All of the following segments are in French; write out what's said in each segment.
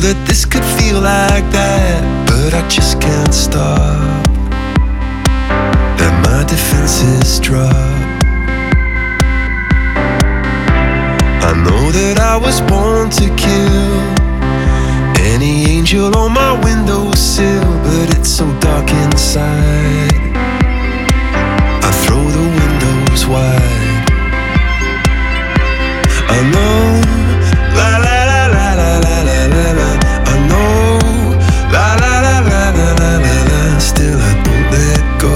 that this could feel like that, but I just can't stop. And my defenses drop. I know that I was born to kill any angel on my windowsill, but it's so dark inside. I throw the windows wide. I know, la la la la la la la la la. I know, la la la la la la la la. Still I don't let go.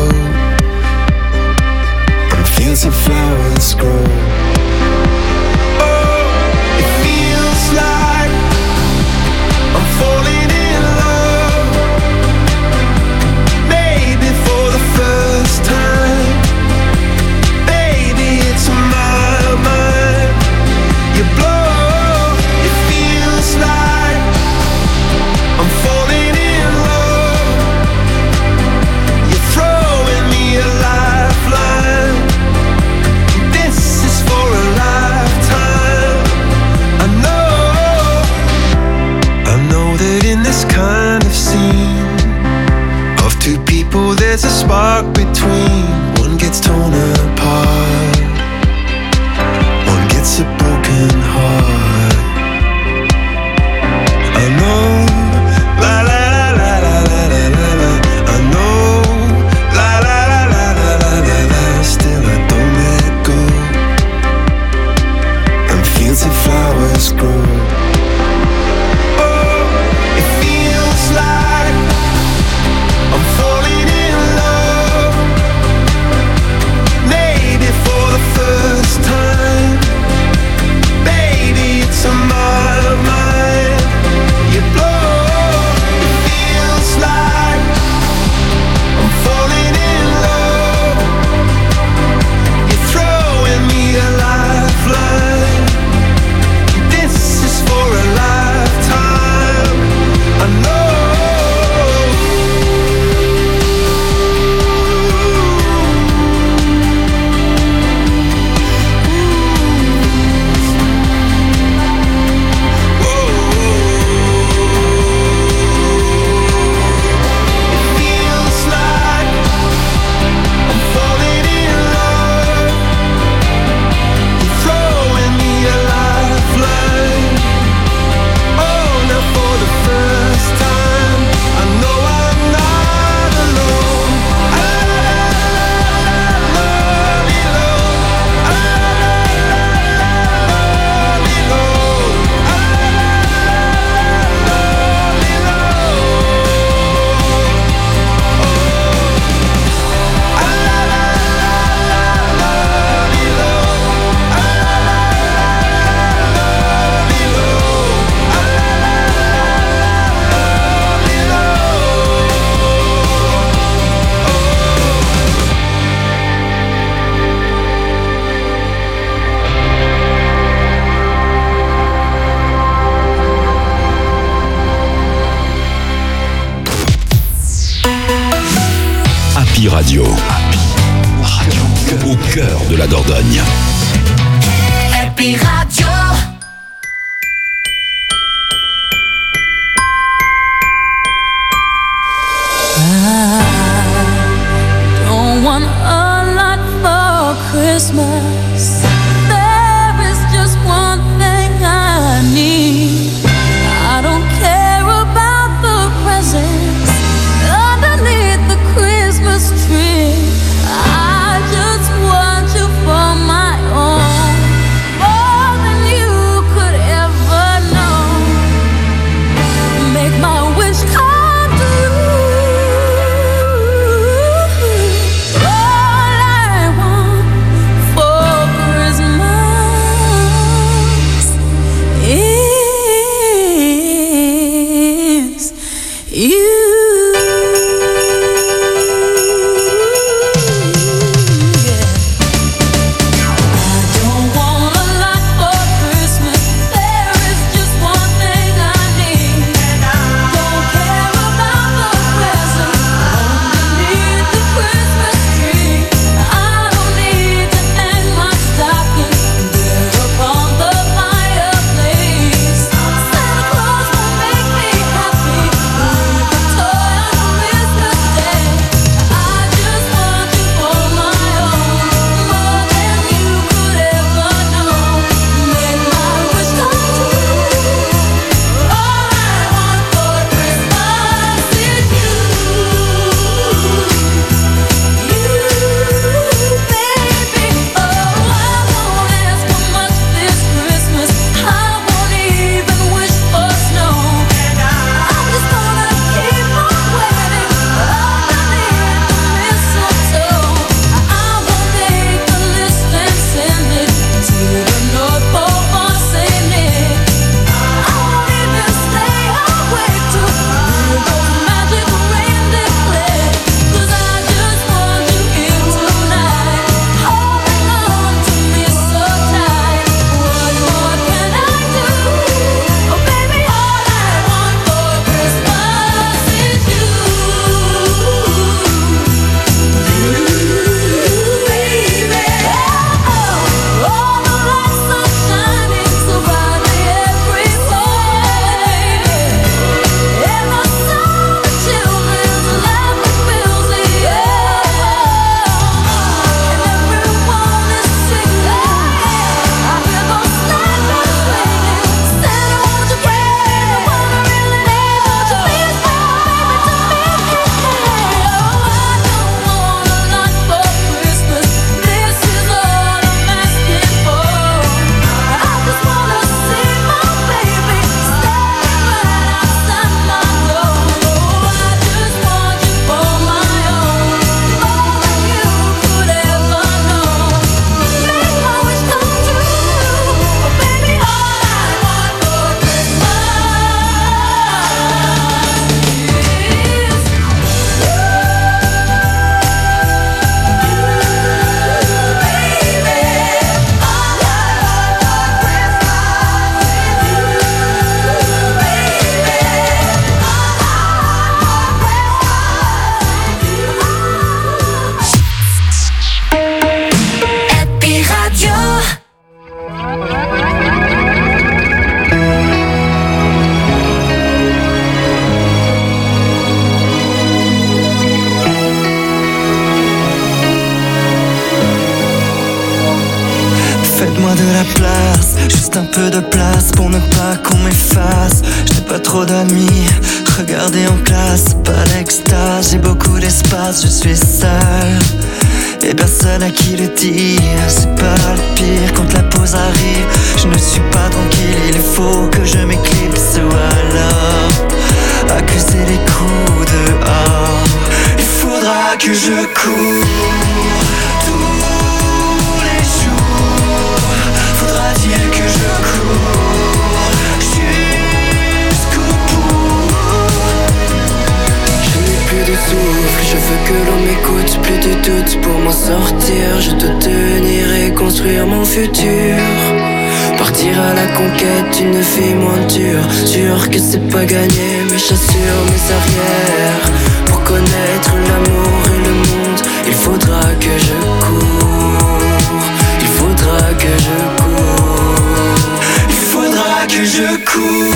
And fields of flowers grow. Oh, it feels like I'm falling in love. Maybe for the first time. Baby, it's on my mind. You blow, it feels like I'm falling in love. You're throwing me a lifeline. This is for a lifetime. I know that in this kind of scene of two people there's a spark between. One gets torn apart, one gets a broken heart. I know, la la la la la la la la. I know, la la la la la la la la. Still I don't let go. And fields of flowers grow. Oh, it feels like I'm falling in love. Maybe for the first time. Baby, it's on my mind. You blow, it feels like I'm falling in love. You're throwing me a lifeline. This is for a lifetime. I know. Happy Radio. Au cœur de la Dordogne. Happy Radio. I don't want a lot for Christmas. There is just one thing I need. I don't care about the presents underneath the Christmas tree. I just want you for my own. More un peu de place pour ne pas qu'on m'efface. Je n'ai pas trop d'amis, regardez en classe, c'est pas l'extase. J'ai beaucoup d'espace, je suis seul et personne à qui le dire. C'est pas le pire quand la pause arrive. Je ne suis pas tranquille, il faut que je m'éclipse ou alors accuser les coups dehors. Il faudra que je cours tous les jours. Faudra-t-il que je cours jusqu'au bout. Je n'ai plus de souffle, je veux que l'on m'écoute. Plus de doute pour m'en sortir. Je dois tenir et construire mon futur. Partir à la conquête d'une vie moins dure. Sûr que c'est pas gagné, mais j'assure mes arrières. Pour connaître l'amour et le monde, il faudra que je cours. Il faudra que je cours. Il faudra que je cours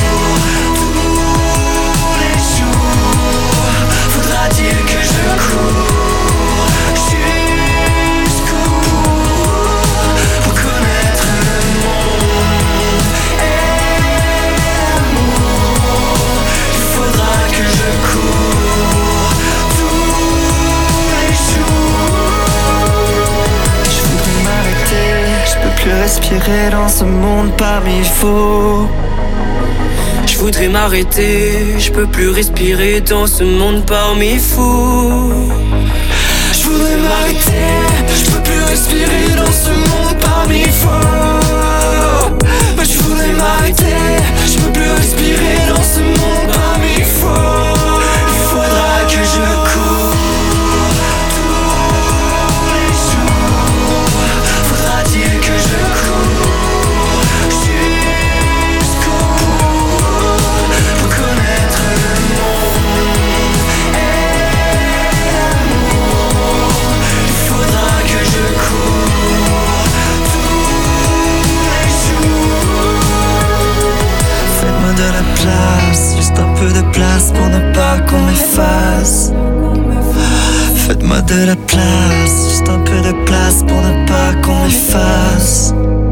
tous les jours. Faudra-t-il que je cours jusqu'au bout pour connaître le monde et l'amour. Il faudra que je cours tous les jours. Je voudrais m'arrêter, je peux plus respirer dans ce monde parmi faux. Je voudrais m'arrêter, je peux plus respirer dans ce monde parmi fous. Je voudrais m'arrêter, je peux plus respirer dans ce monde parmi fous. Je voudrais m'arrêter, je peux plus respirer dans ce monde parmi fous. Il faudra que je cours tous les jours. Faudra-t-il que je cours jusqu'au bout pour connaître le monde et l'amour. Il faudra que je cours tous les jours. Faites-moi de la place, juste un peu de place pour ne pas qu'on m'efface. Faites-moi de la place, juste un peu de place pour ne pas qu'on m'efface.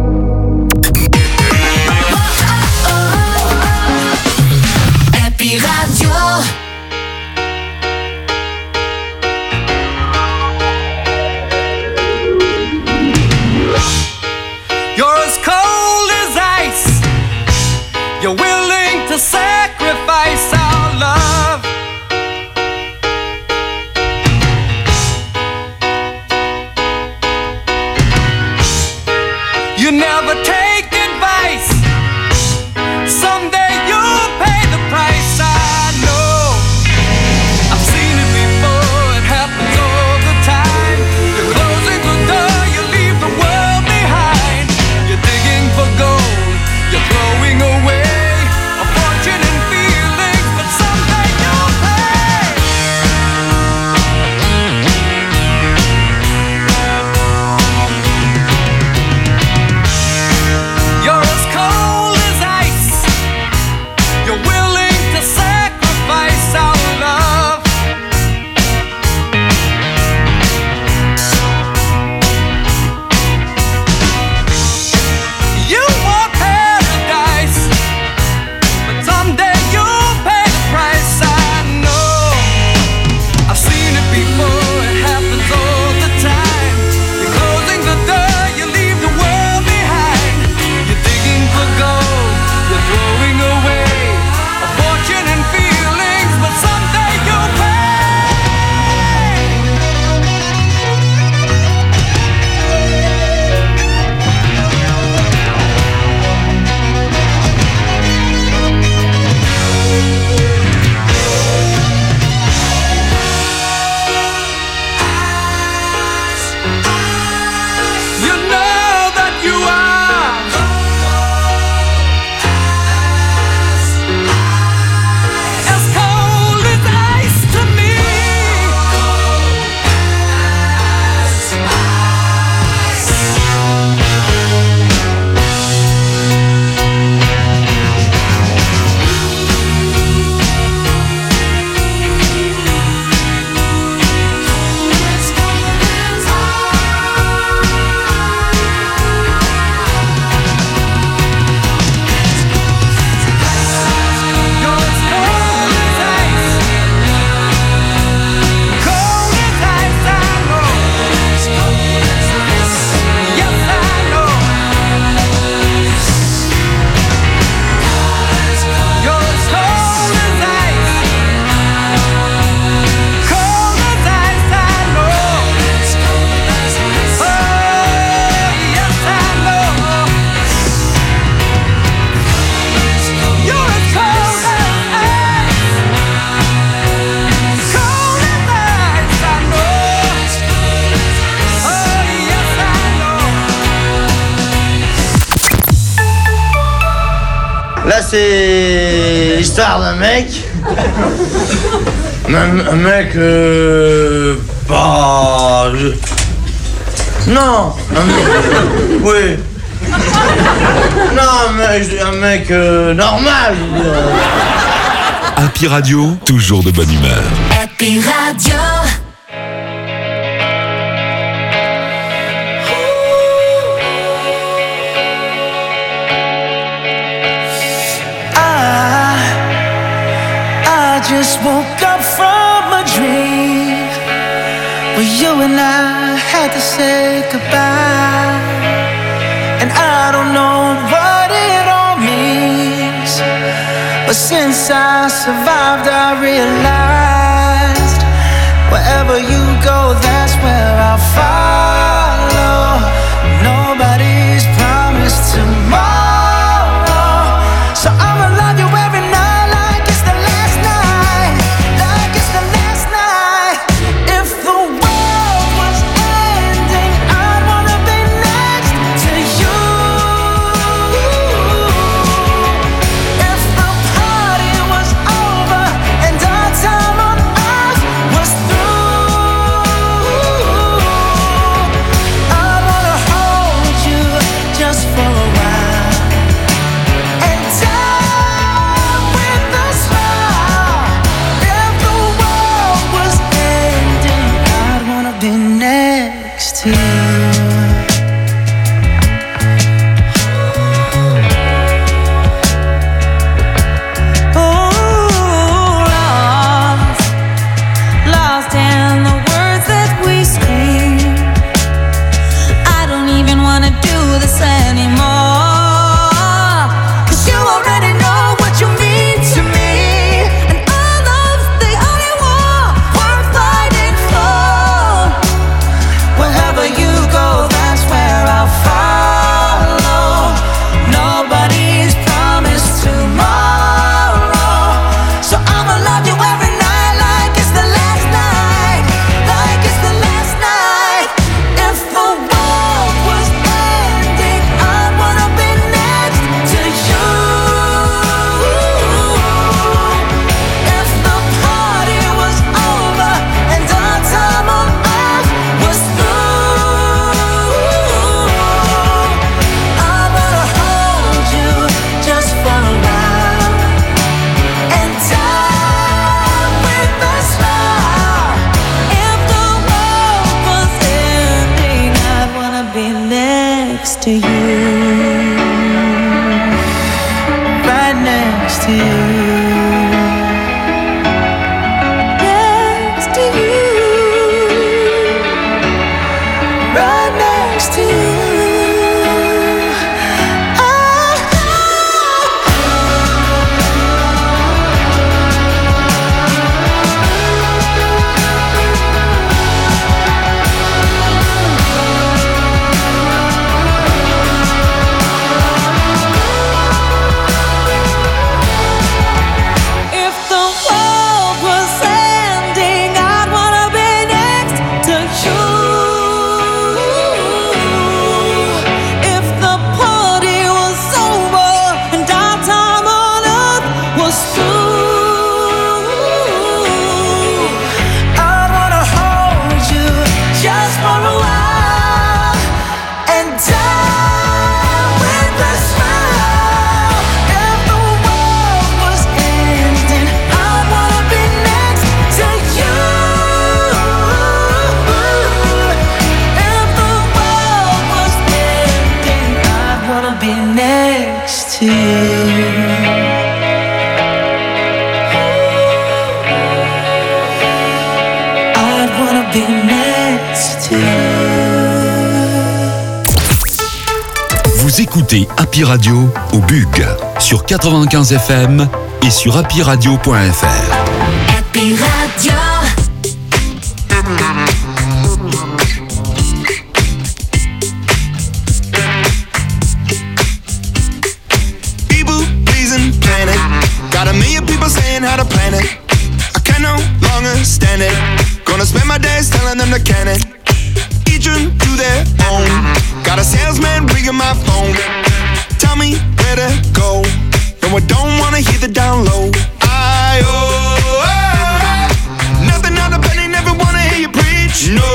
Happy Radio. You're as cold as ice. You're willing to sacrifice our love. You never take advice. Someday you'll pay the price. I know. I've seen it before. It happens all the time. You're closing the door. You leave the world behind. You're digging for gold. You're throwing away a fortune and feelings, but Là, c'est l'histoire d'un mec. Un mec, Non, oui. Non, un mec normal. Happy Radio, toujours de bonne humeur. Happy Radio. I just woke up from a dream where you and I had to say goodbye, and I don't know what it all means, but since I survived I realized wherever you go, that's where I'll follow. Nobody's promised tomorrow, so I'ma love you every night like it's the last night, like it's the last night. If the world was ending, I'd wanna be next to you. If the party was over and our time on earth was through, I'd wanna hold you just for a while and die with a smile. If the world was ending, I'd wanna be next to you. Lost in the words that we scream. I don't even wanna do this anymore, 'cause you already know what you mean to me, and our love's the only war worth fighting for. Wherever you go, that's where I'll follow. Nobody's promised tomorrow, so I'ma love you every night like it's the last night, like it's the last night. If the world was ending, I'd wanna be next to you. If the party was over and our time on earth was through, I wanna hold you just for a while and die with a smile. If the world was ending, I'd wanna be next to you. Right next to you. Next to you. Right next to you. If the world was ending, I'd wanna be next to you. If the party was over and our time on earth was through, I wanna hold you just for a while and die with a smile. If the world was ending, I'd wanna be next to you. If the world was ending, I'd wanna be next to you. I'd wanna be next to you. Vous écoutez Happy Radio au Bug sur 95 FM et sur happyradio.fr. Happy Radio. People pleasing planet. Got a million people saying how to plan it. I can no longer stand it. Gonna spend my days telling them to can it. Each one to their own. Got a salesman ringing my phone. Tell me where to go. I don't wanna hear the down low. Nothing on the penny, never wanna hear you preach. No.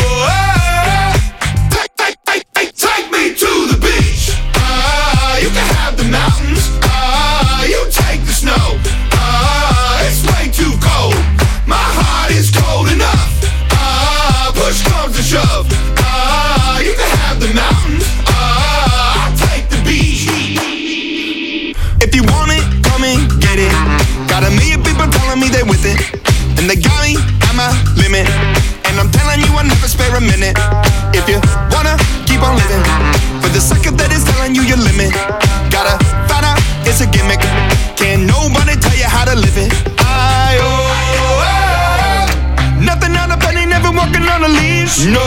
Take me to the beach. You can have the mountains. You take the snow. It's way too cold. My heart is cold enough. Push comes to shove. You can have the mountains. I'll take the beach. If you want it, come and get it. Got a million people telling me they with it, and they got me at my limit. And I'm telling you, I never spare a minute. If you wanna keep on living, for the second that is telling you your limit, gotta find out it's a gimmick. Can't nobody tell you how to live it. Nothing on a penny, never walking on a leash. No.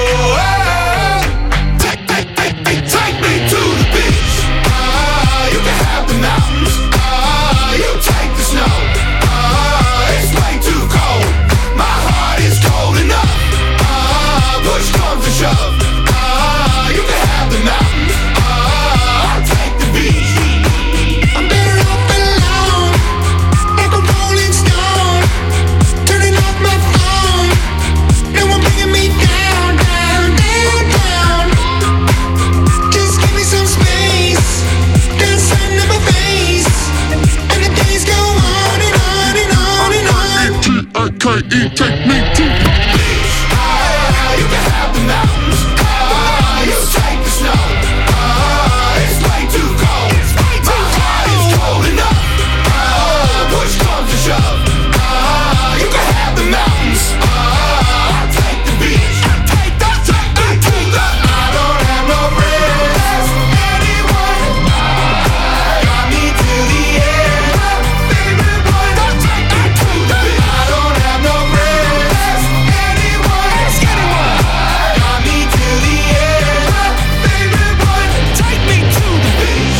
Take me to the beach. You can have the mountains. You take the snow. It's way too cold. My heart is cold enough. Push comes to shove. You can have the mountains. I'll take the beach. I'm better off alone, like a rolling stone. Turning off my phone. No one bringing me down, down, down, down. Just give me some space. There's sun in my face, and the days go on and on and on and on. T-I-K-E, take me to the beach. You can have the mountains. You take the snow. It's way too cold. My heart is cold enough. Push comes to shove. You can have the mountains. I'll take the beach. Take me to the. I don't have no rest. Anyone got me to the end. Favorite one. Take me to the beach. I don't have no rest. Anyone got me to the end. Favorite one. Take me to the beach.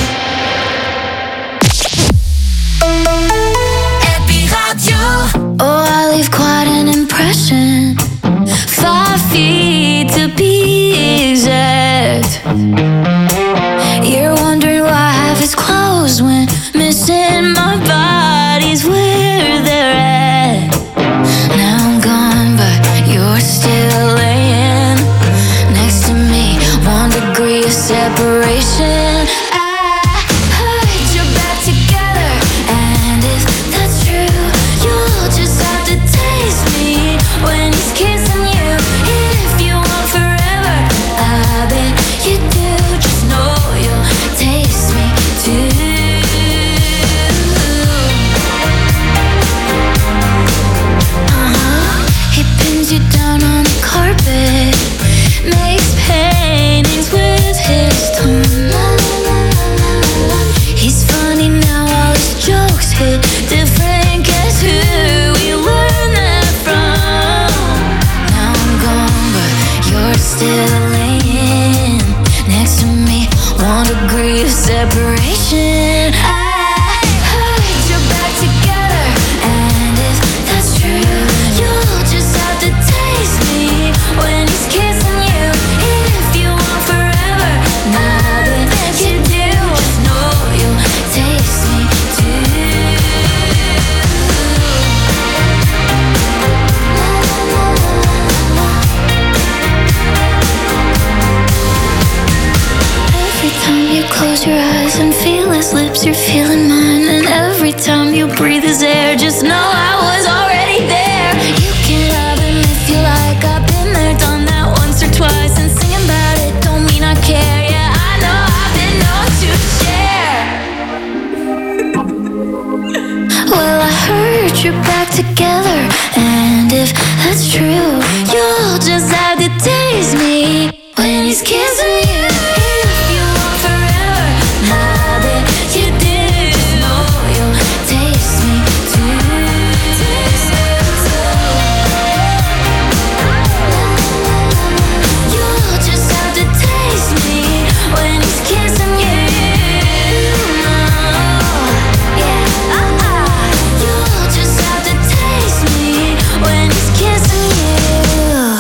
Happy Radio. Oh, I leave quite an impression. 5 feet to be exact. You're wondering why half is closed when missing my body's where they're at. Now I'm gone, but you're still laying next to me. 1 degree of separation. I heard you're back together, and if that's true, you'll just have to taste me when he's kissing you. If you want forever, I bet you do. Just know you'll taste me too. He pins you down on the carpet, makes paintings with his tongue. He's funny now, all his jokes hit different. Guess who we learned that from? Now I'm gone, but you're still laying next to me. 1 degree of separation. I heard you're back together, and if that's true, you'll just have to taste me when he's kissing you. If you want forever, now that you do, just know you'll taste me too. Every time you close your eyes and feel his lips, you're feeling mine. And every time you breathe his air, just know I was already there. You can love him if you like. I've been there, done that once or twice. And singing about it don't mean I care. Yeah, I know I've been known to share. Well, I heard you're back together, and if that's true, you'll just have to taste me when he's kissing you. If you want forever, now that you do, just know you'll taste me too. You'll just have to taste me when he's kissing you. Yeah, you'll just have to taste me when he's kissing you.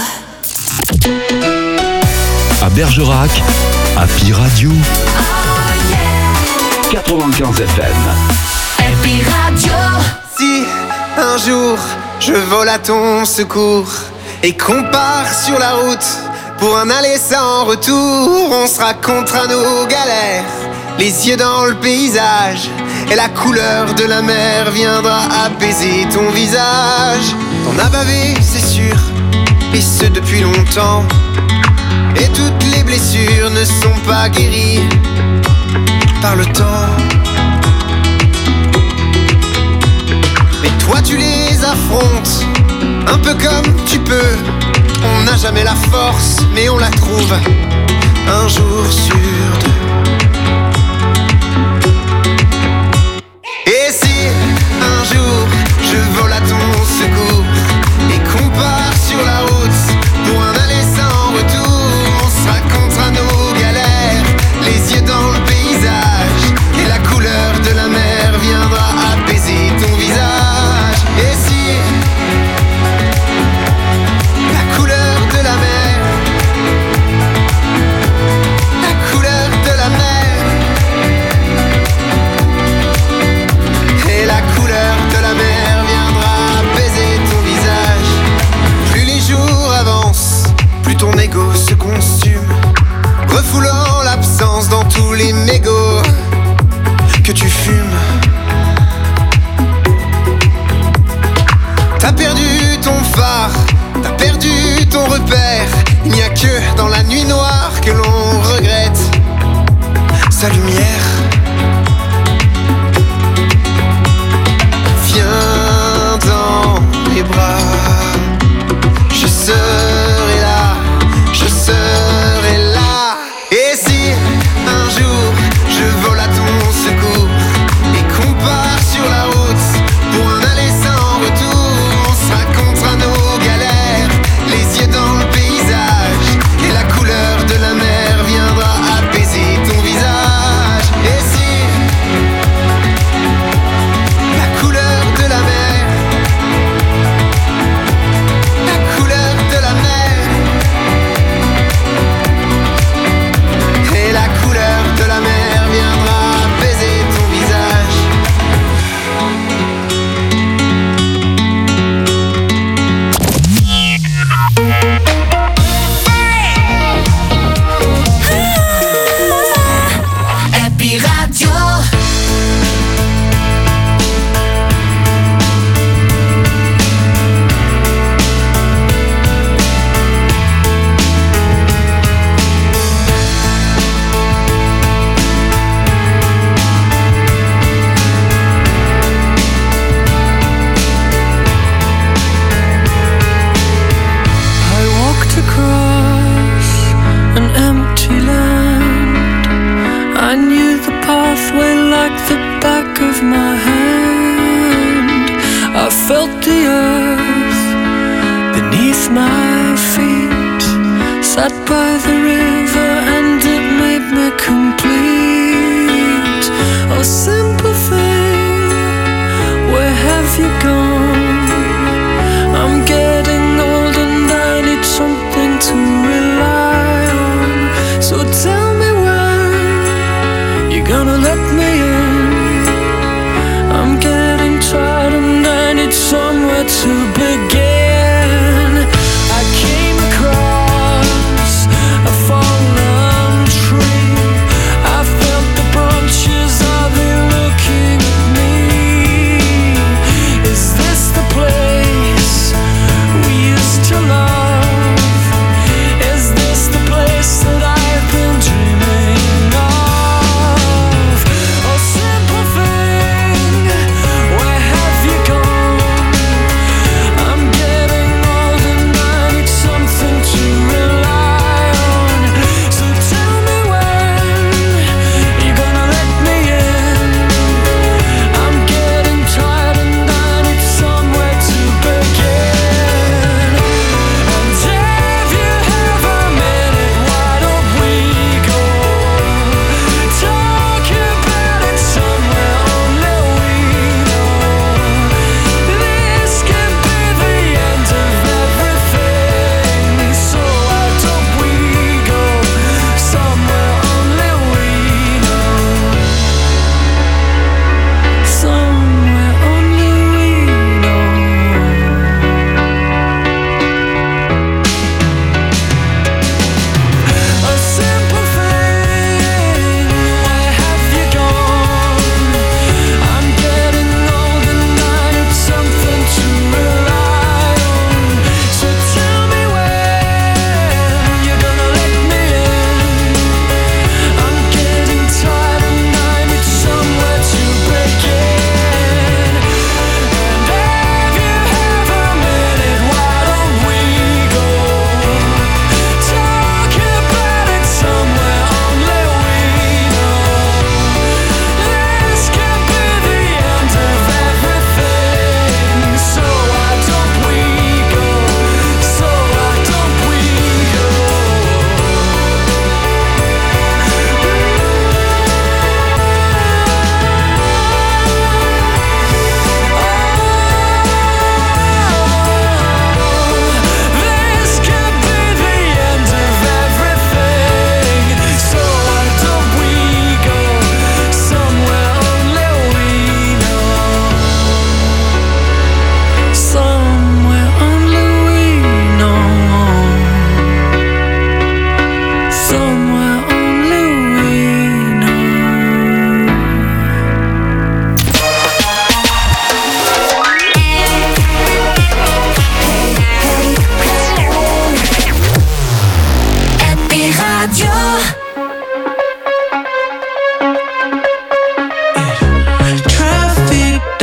À Bergerac, Happy Radio. 95 FM. Happy Radio. Si un jour je vole à ton secours et qu'on part sur la route pour un aller sans retour, on se racontera nos galères, les yeux dans le paysage, et la couleur de la mer viendra apaiser ton visage. T'en as bavé, c'est sûr, et ce depuis longtemps, et toutes les blessures ne sont pas guéries par le temps. Mais toi tu les affrontes, un peu comme tu peux. On n'a jamais la force, mais on la trouve un jour sur deux. Et si un jour je vole à ton secours et qu'on part sur la route pour un aller sans retour, on se racontera nos galères, les yeux dans le paysage, et la couleur de la mer viendra apaiser ton visage. Et si la couleur de la mer, la couleur de la mer, et la couleur de la mer viendra apaiser ton visage. Plus les jours avancent, plus ton ego se consume, refoulant l'absence dans tous les mégots que tu fumes. T'as perdu ton phare, t'as perdu ton repère. Il n'y a que dans la nuit noire que l'on regrette sa lumière. Viens dans mes bras, je serai là, je serai là. Et si un jour je vole à ton secours et qu'on part sur la route pour un aller sans retour, on se racontera nos galères, les yeux dans le paysage, et la couleur de la mer viendra apaiser ton visage. Et si la couleur de la mer, la couleur de la mer, et la couleur de la mer viendra apaiser ton visage. Happy Radio. I walked across an empty land. I knew the pathway like the back of my hand. I felt the earth beneath my feet. Sat by the river and it made me complete. Oh, simple thing, where have you gone? I'm getting old and I need something to rely on. So tell me when you're gonna let me in. I'm getting tired and I need somewhere to begin. I came across a fallen tree. I felt the branches of it looking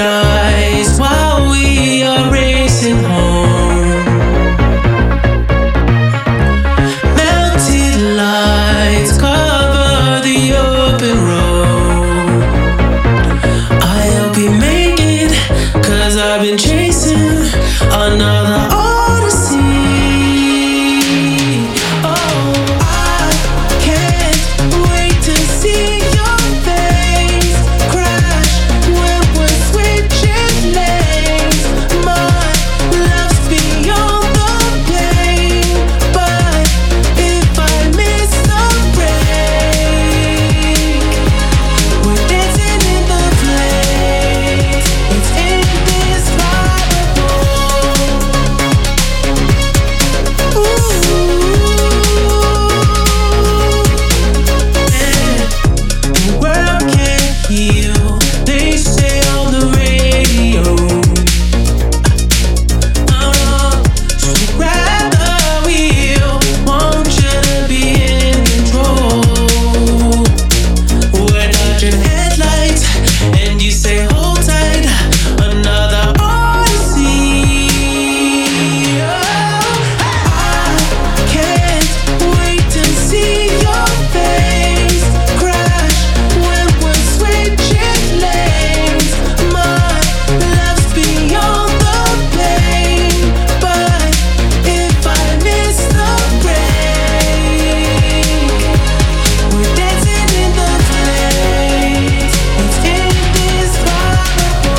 skies while we are racing home. Melted lights cover the open road. I hope you make it, 'cause I've been chasing another odyssey. Oh, I can't wait to see your face crash when we're switching lanes. My love's beyond the pain, but if I miss the break, we're dancing in the flames. It's indescribable. The world can't heal, they say on the radio. So grab the wheel, want you to be in control. We're dodging headlights, and you say hold tight, another odyssey. I can't wait to see your face crash when we're switching lanes. My love's beyond the pain, but if I miss the break, we're dancing in the flames. It's indescribable.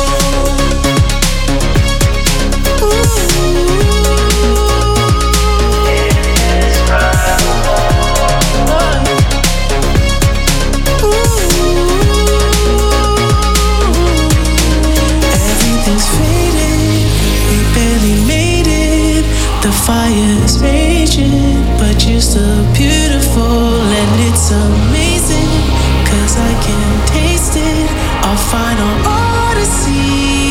Everything's faded, we barely made it. The fire's raging, but you're still beautiful, and it's amazing, 'cause I can taste it, our final odyssey.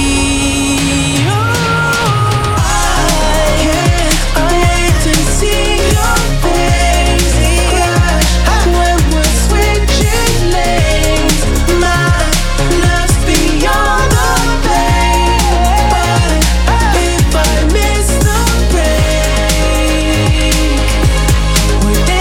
I can't wait to see your face crash when we're switching lanes. My love's beyond the pain, but if I miss the break, we're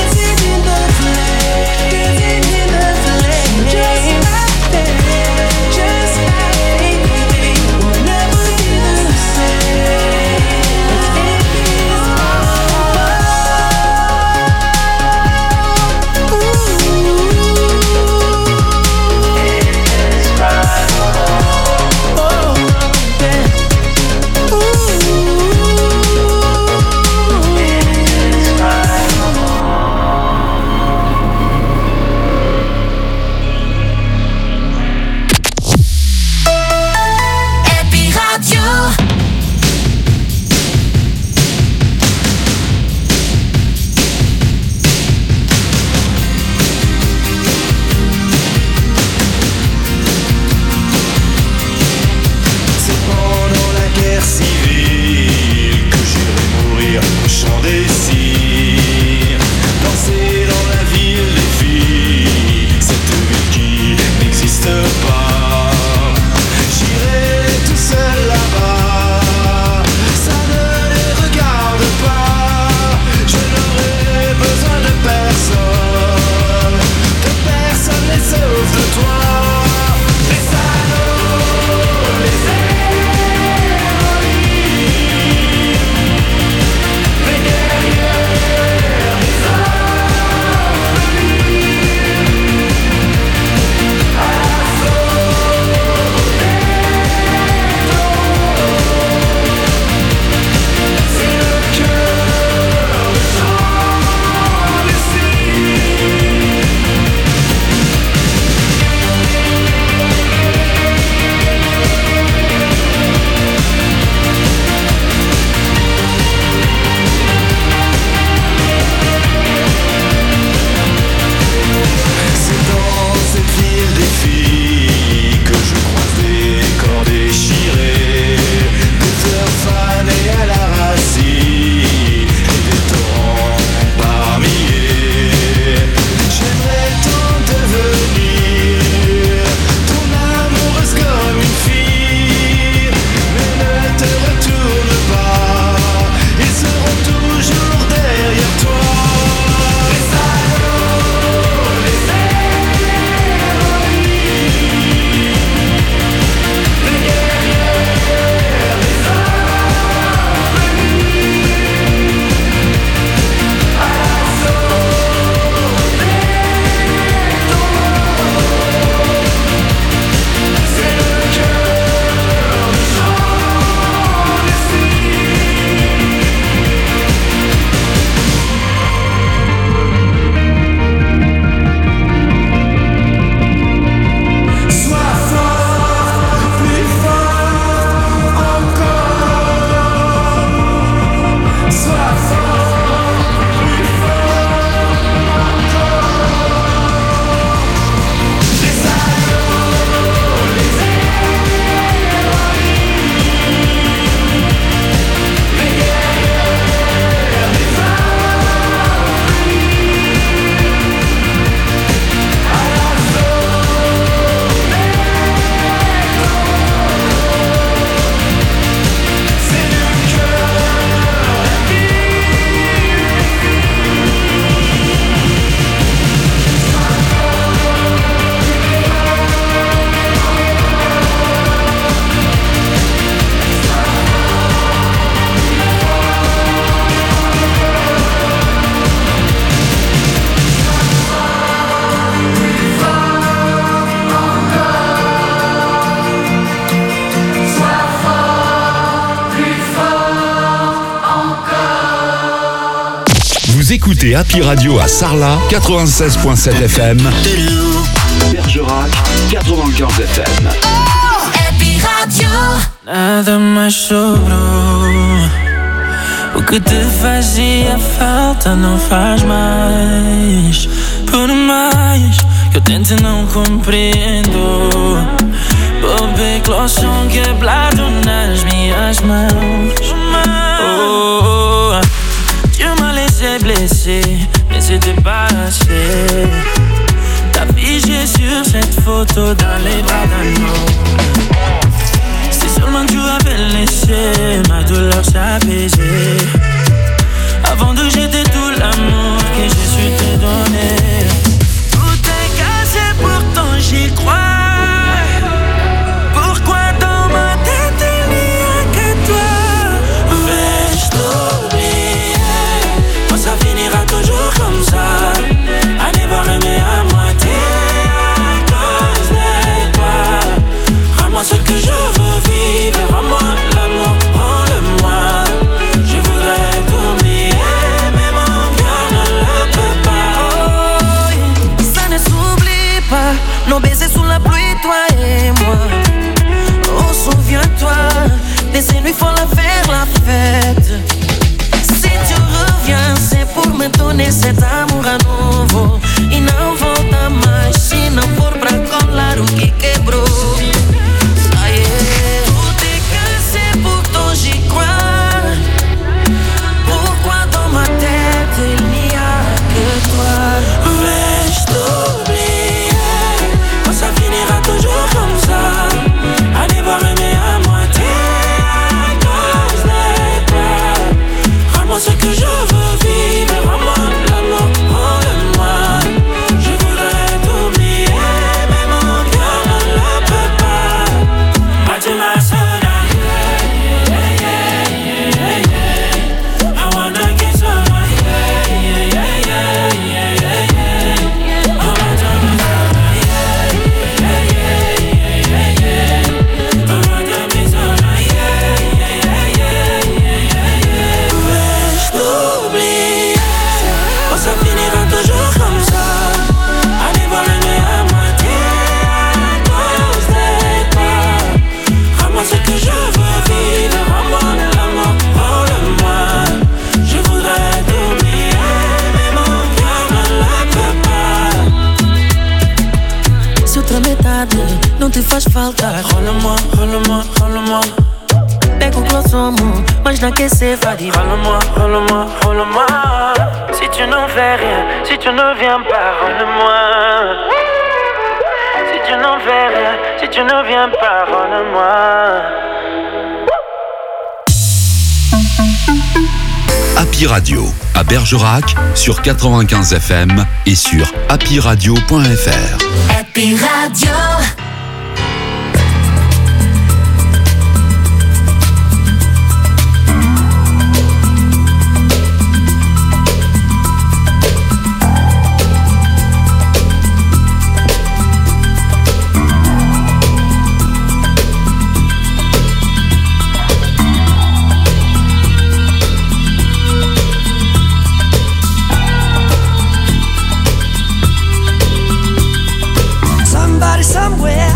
Vous écoutez Happy Radio à Sarlat, 96.7 FM. Bergerac, 95 FM. Happy Radio. Nada mais sobrou. O que te fazia falta não faz mais. Por mais que eu tente não compreendo. Bobê clochon quebrado nas minhas mãos. Oh, tu m'as laissé blessé, mais c'était pas assez. T'as figé sur cette photo dans les bras d'un homme. Si seulement tu avais laissé ma douleur s'apaiser, avant de jeter tout l'amour que j'ai su te donner. Tout est cassé, pourtant j'y crois. Pourquoi dans ma tête il n'y a que toi? Vais-je t'oublier? Quand ça finira toujours comme ça, à devoir aimer à moitié à cause de toi. Rends-moi ce que je veux vivre, rends-moi l'amour, rends-le-moi. Je voudrais t'oublier, mais mon cœur ne le peut pas. Oh, ça ne s'oublie pas, nos baisers sous la pluie, toi et moi. Oh, souviens-toi, de ces nuits folles à faire la fête. Si tu reviens, c'est pour me donner cet amour à nouveau. E não volta mais, se não for pra colar o que quebrou. Tout est cassé, pourtant j'y crois. Pourquoi dans ma tête il n'y a que toi? Vais-je t'oublier? Quand ça finira toujours comme ça, à devoir aimer à moitié à cause de toi. Rends-moi ce que je veux vivre, rends-moi l'amour, rends-le-moi. Je voudrais t'oublier, mais mon cœur ne le peut pas. Fatima Soda, yeah, yeah, yeah, yeah. I wanna get some, yeah, yeah, yeah, yeah, yeah, yeah. Oh, Fatima Soda, yeah, yeah, yeah, yeah, yeah. Oh, Fatima Soda, yeah, yeah, yeah, yeah, yeah. Vais-je t'oublier? Quand ça finira toujours comme ça, à devoir aimer à moitié à cause de toi. Rends-moi ce que je veux vivre, rends-moi l'amour, rends-le-moi. Je voudrais t'oublier, mais mon cœur ne le peut pas. Se outra metade não te faz falta, rola-moi, rola-moi, rola-moi. Pega o clossomo, mas não quer ser vadio. Rola-moi, rola-moi, rola-moi. Si tu n'en fais rien, si tu ne viens pas, rola-moi. Si tu n'en fais rien, si tu ne viens pas, rola-moi. Happy Radio à Bergerac sur 95 FM et sur happyradio.fr. Happy Radio. Somewhere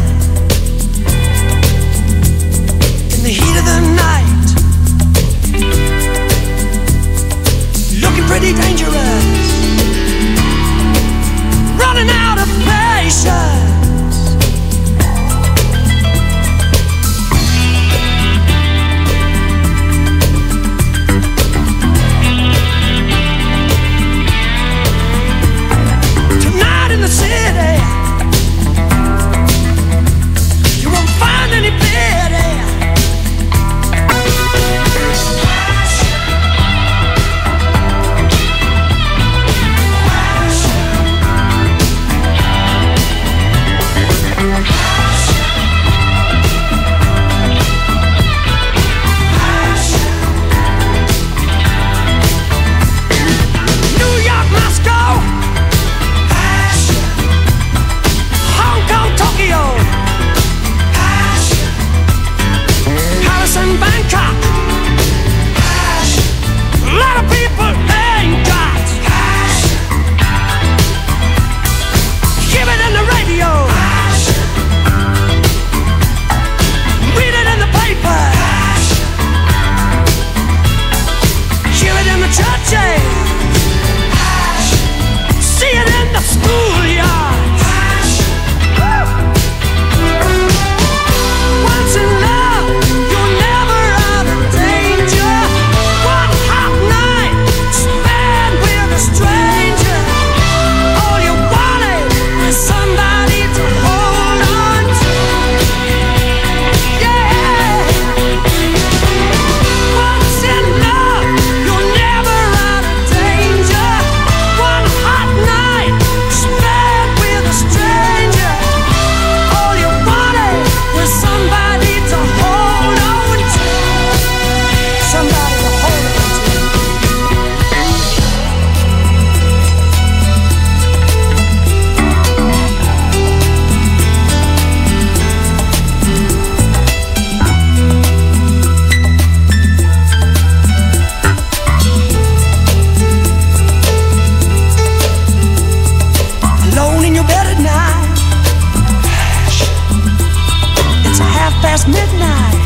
past midnight.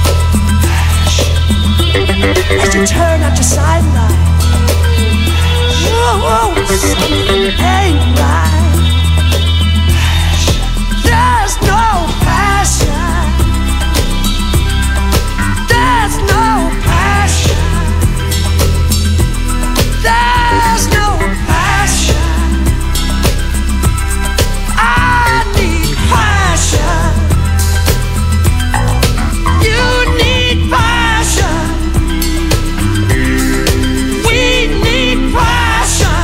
As you turn out your sideline. Whoa, something ain't right. There's no passion. There's no passion. There's no passion. I need passion. You need passion. We need passion.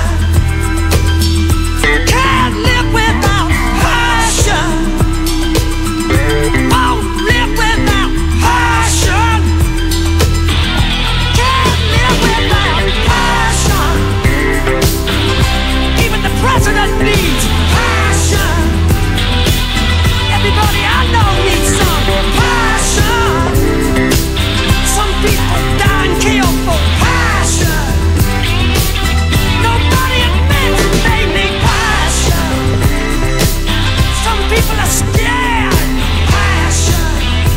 Can't live without passion. Won't live without passion. Can't live without passion. Even the president needs passion. Everybody I know needs some passion. Some people die and kill for passion. Nobody admits they need passion. Some people are scared. Passion.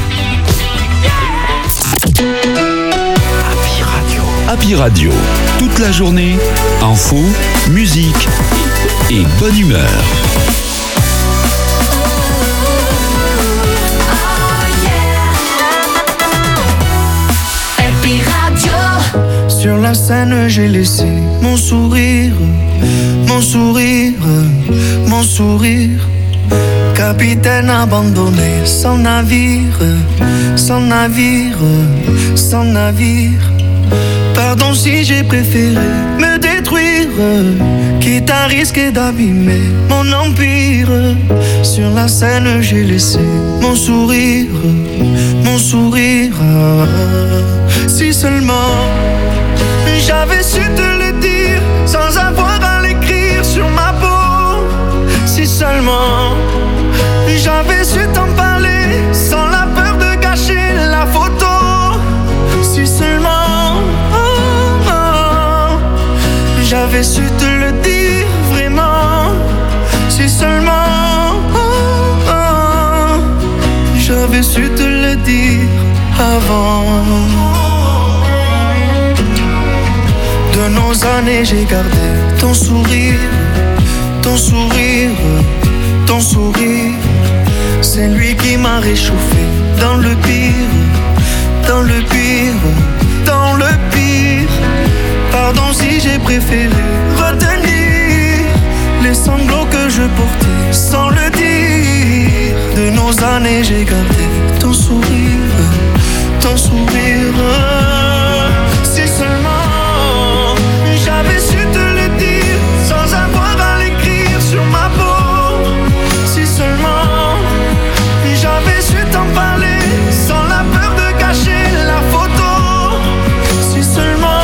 Happy Radio, toute la journée, info, musique et bonne humeur. Happy Radio. Sur la scène, j'ai laissé mon sourire, mon sourire, mon sourire. Capitaine abandonné, sans navire, sans navire, sans navire. Pardon si j'ai préféré me détruire, quitte à risquer d'abîmer mon empire. Sur la scène, j'ai laissé mon sourire, mon sourire. Si seulement j'avais su te le dire sans avoir à l'écrire sur ma peau. Si seulement j'avais su t'en parler sans la peur de gâcher la photo. Si seulement j'avais su te le dire vraiment. Si seulement j'avais su te le dire avant. De nos années j'ai gardé ton sourire, ton sourire, ton sourire. C'est lui qui m'a réchauffé dans le pire, dans le pire, dans le pire. Pardon si j'ai préféré retenir les sanglots que je portais sans le dire. De nos années j'ai gardé ton sourire, ton sourire. Si seulement j'avais su te le dire sans avoir à l'écrire sur ma peau. Si seulement j'avais su t'en parler sans la peur de gâcher la photo. Si seulement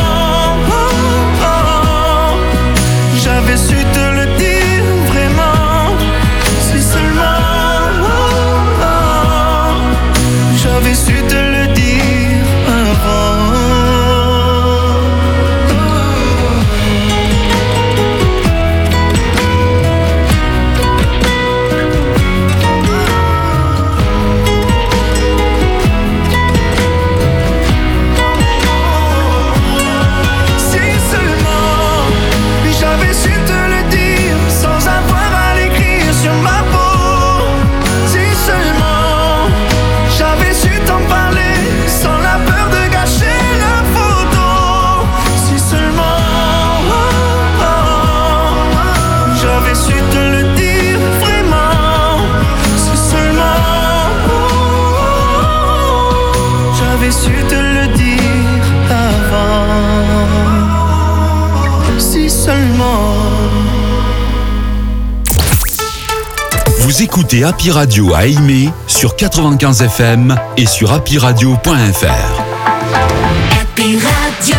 j'avais su te le dire vraiment. Si seulement j'avais su te le dire avant. Su te le dire avant. Si seulement. Vous écoutez Happy Radio à Aimé sur 95 FM et sur happyradio.fr. Happy Radio.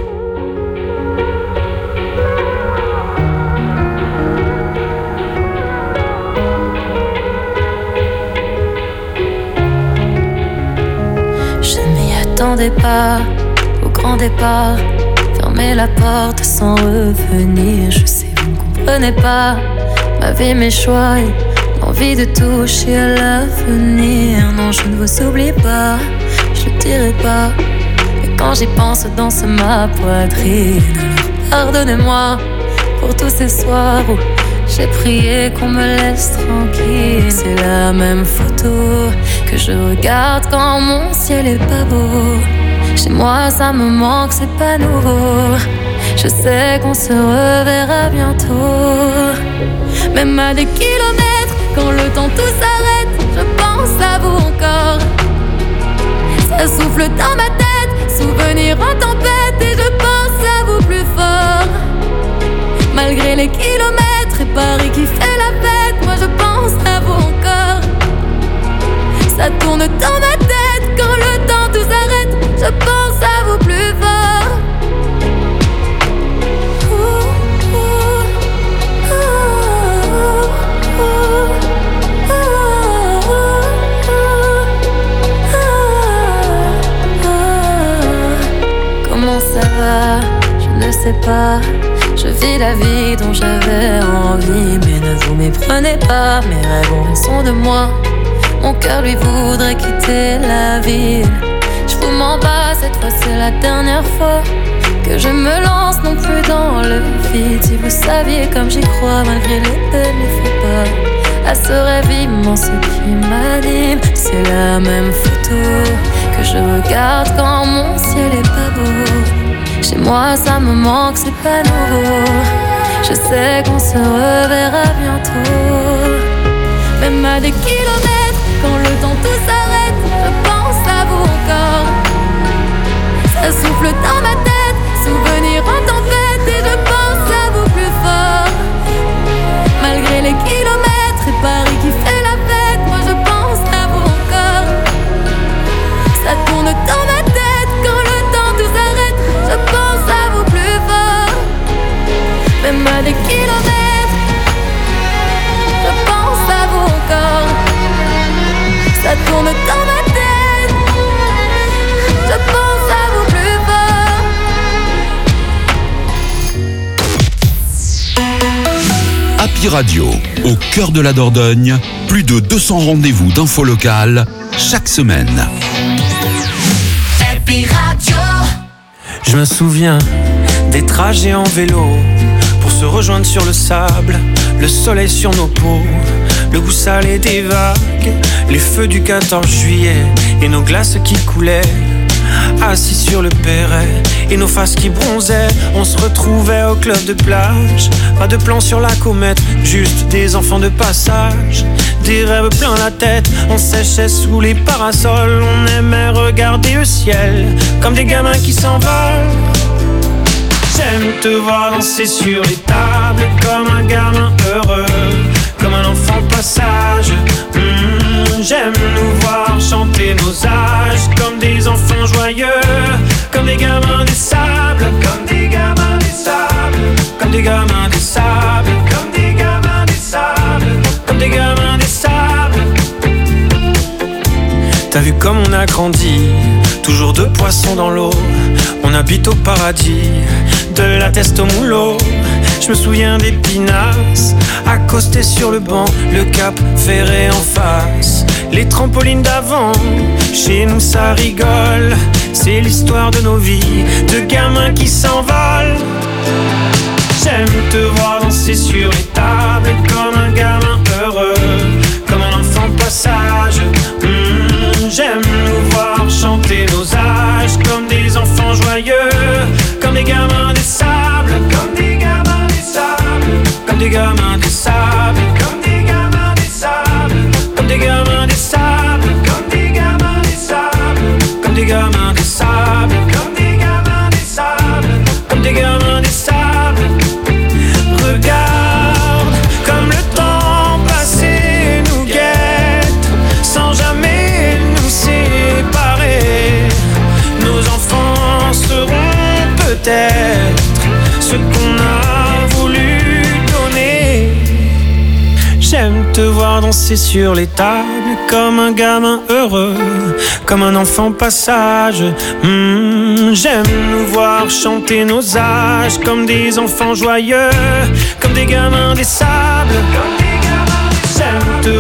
Pas au grand départ, fermer la porte sans revenir. Je sais, vous ne comprenez pas ma vie, mes choix et envie de toucher à l'avenir. Non, je ne vous oublie pas, je le dirai pas. Mais quand j'y pense, danse ma poitrine. Alors pardonnez-moi pour tous ces soirs où j'ai prié qu'on me laisse tranquille. C'est la même photo que je regarde quand mon ciel est pas beau. Chez moi ça me manque, c'est pas nouveau. Je sais qu'on se reverra bientôt. Même à des kilomètres, quand le temps tout s'arrête, je pense à vous encore. Ça souffle dans ma tête, souvenir en tempête, et je pense à vous plus fort. Malgré les kilomètres et Paris qui fait la fête, moi je pense à vous encore. Ça tourne dans ma tête, quand le temps tout s'arrête, je pense à vous plus fort. Comment ça va? Je ne sais pas. Je vis la vie dont j'avais envie. Mais ne vous méprenez pas, mes rêves ont raison de moi. Mon cœur lui voudrait quitter la ville. Je vous mens pas, cette fois c'est la dernière fois que je me lance non plus dans le vide. Si vous saviez comme j'y crois, malgré les peines, les faux pas, à ce rêve immense qui m'anime. C'est la même photo que je regarde quand mon ciel est pas beau. Chez moi ça me manque, c'est pas nouveau. Je sais qu'on se reverra bientôt. Même à des kilomètres, quand le temps tout s'arrête, je pense à vous encore. Ça souffle dans ma tête, souvenir en tempête, et je pense à vous plus fort. Malgré les kilomètres et Paris qui fait la fête, moi je pense à vous encore. Ça tourne dans ma tête, quand le temps tout s'arrête, je pense à vous plus fort. Même à des kilomètres, je pense à vous encore. Ça tourne dans ma tête, je pense à vous plus fort. Happy Radio, au cœur de la Dordogne, plus de 200 rendez-vous d'infos locales chaque semaine. Happy Radio. Je me souviens des trajets en vélo pour se rejoindre sur le sable, le soleil sur nos peaux, le goût salé des vagues, les feux du 14 juillet et nos glaces qui coulaient. Assis sur le perret et nos faces qui bronzaient, on se retrouvait au club de plage. Pas de plan sur la comète, juste des enfants de passage. Des rêves plein la tête, on séchait sous les parasols. On aimait regarder le ciel comme des gamins qui s'envolent. J'aime te voir danser sur les tables comme un gamin heureux, comme un enfant passage. J'aime nous voir chanter nos âges comme des enfants joyeux, comme des gamins des sables, comme des gamins des sables, comme des gamins des sables, comme des gamins des sables, comme des gamins des sables. T'as vu comme on a grandi, toujours deux poissons dans l'eau. On habite au paradis, de la teste au moulot. Je me souviens des pinasses, accostés sur le banc, le cap ferré en face, les trampolines d'avant. Chez nous ça rigole, c'est l'histoire de nos vies, de gamins qui s'envolent. J'aime te voir danser sur les tables comme un gamin heureux, comme un enfant passage. J'aime nous voir chanter nos âges comme des enfants joyeux, comme des gamins des sables, comme des gamins des sables, comme des gamins des sables, comme des gamins des sables, comme des gamins des sables, comme des gamins des sables, comme des gamins des sables, comme des gamins des sables, comme des gamins des sables. Regarde comme le temps passé nous guette sans jamais nous séparer. Nos enfants seront peut-être ce qu'on a voulu donner. J'aime te voir danser sur les tables comme un gamin heureux, comme un enfant passage. J'aime nous voir chanter nos âges comme des enfants joyeux, comme des gamins des sables, comme des gamins des sables. J'aime te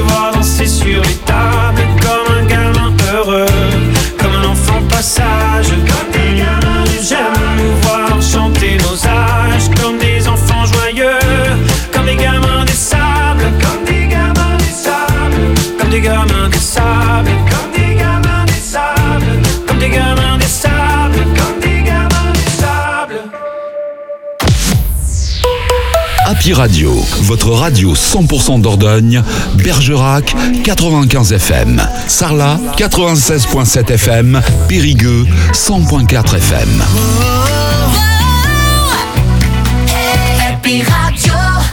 danser sur les tables comme un gamin heureux, comme un enfant passage, comme des gamins. J'aime nous voir chanter nos âges comme des enfants joyeux, comme des gamins des sables, comme des gamins des sables, comme des gamins des sables, comme des gamins des sables, comme des gamins des sables, comme des gamins des sables. Happy Radio, votre radio 100% Dordogne, Bergerac 95 FM, Sarlat 96.7 FM, Périgueux 100.4 FM. Happy Radio.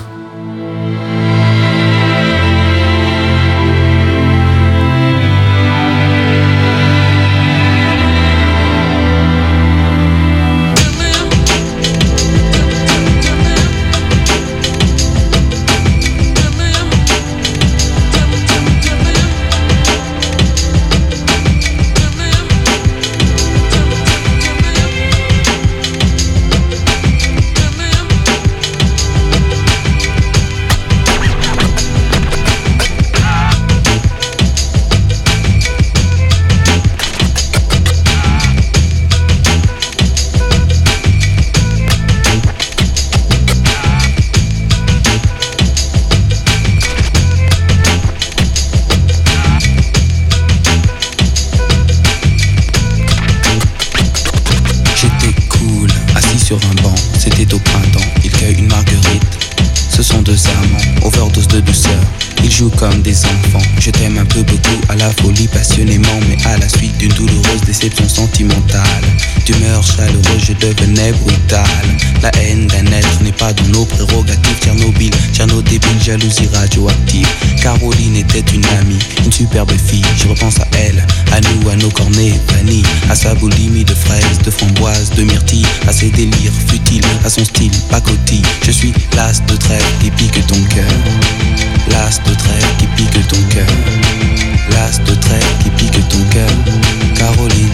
Sur un banc, c'était au printemps, il cueille une marguerite. Ce sont deux amants, overdose de douceur. Ils jouent comme des enfants. Je t'aime un peu beaucoup, à la folie passionnément, mais à la suite d'une douloureuse déception sentimentale. D'humeur chaleureuse, je devenais brutal. La haine d'un être n'est pas dans nos prérogatives. Tchernobyl, Tcherno débile, jalousie radioactive. Caroline était une amie, une superbe fille. Je repense à elle, à nous, à nos cornets vanille, à sa boulimie de fraises, de framboises, de myrtilles, à ses délires futiles, à son style pacotille. Je suis l'as de trêve qui pique ton cœur. L'as de trêve qui pique ton cœur. L'as de trêve qui pique ton cœur. Caroline.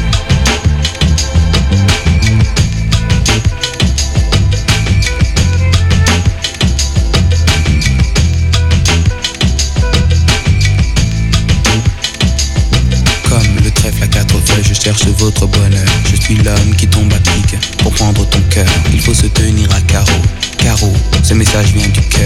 Comme le trèfle à quatre feuilles, je cherche votre bonheur. Je suis l'homme qui tombe à pic pour prendre ton cœur. Il faut se tenir à carreau. Carreau, ce message vient du cœur.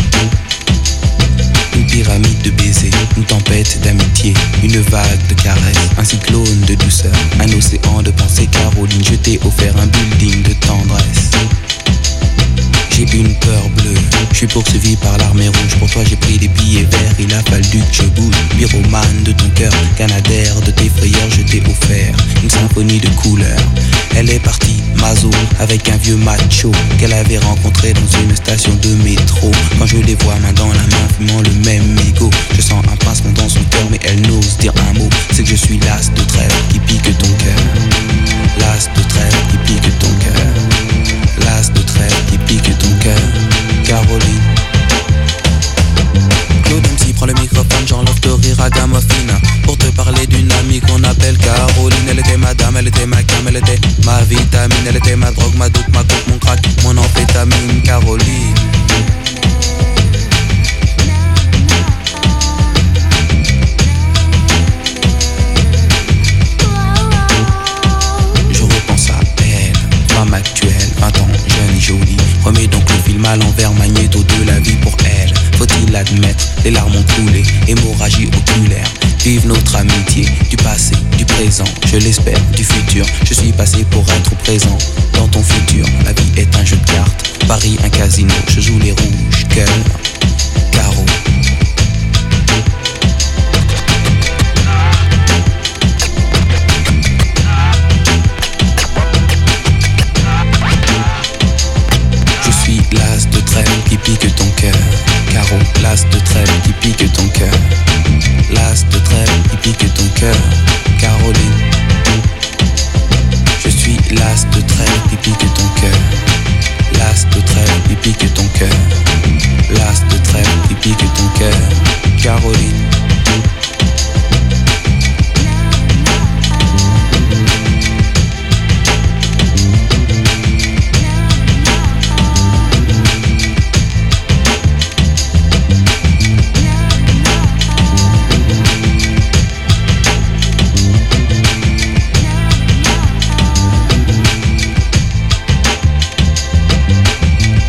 Une pyramide de baisers, une tempête d'amitié, une vague de caresses, un cyclone de douceur, un océan de pensée. Caroline, je t'ai offert un building de tendresse. J'ai une peur bleue, je suis poursuivi par l'armée rouge. Pour toi j'ai pris des billets verts, il a fallu que je bouge. Pyromane de ton cœur, canadaire de tes frayeurs, je t'ai offert une symphonie de couleurs. Elle est partie, Mazo, avec un vieux macho qu'elle avait rencontré dans une station de métro. Quand je les vois main dans la main, fumant le même mégot, je sens un pincement dans son cœur, mais elle n'ose dire un mot. C'est que je suis l'as de trêve qui pique ton cœur. L'as de trêve qui pique ton cœur. L'as de trêve qui pique ton cœur. Caroline. Claude MC prend le microphone, j'enlève de rire à Gamophine pour te parler d'une amie qu'on appelle Caroline. Elle était ma dame, elle était ma cam, elle était ma vitamine. Elle était ma drogue, ma doute, ma coke, mon crack, mon amphétamine. Caroline. Je repense à elle, femme actuelle, 20 ans, jeune et jolie. Remets donc le film à l'envers, magnéto de la vie pour elle. Faut-il l'admettre, les larmes ont coulé, hémorragie oculaire. Vive notre amitié, du passé, du présent, je l'espère, du futur. Je suis passé pour être présent dans ton futur. La vie est un jeu de cartes, Paris un casino, je joue les rouges, cœur, carreau.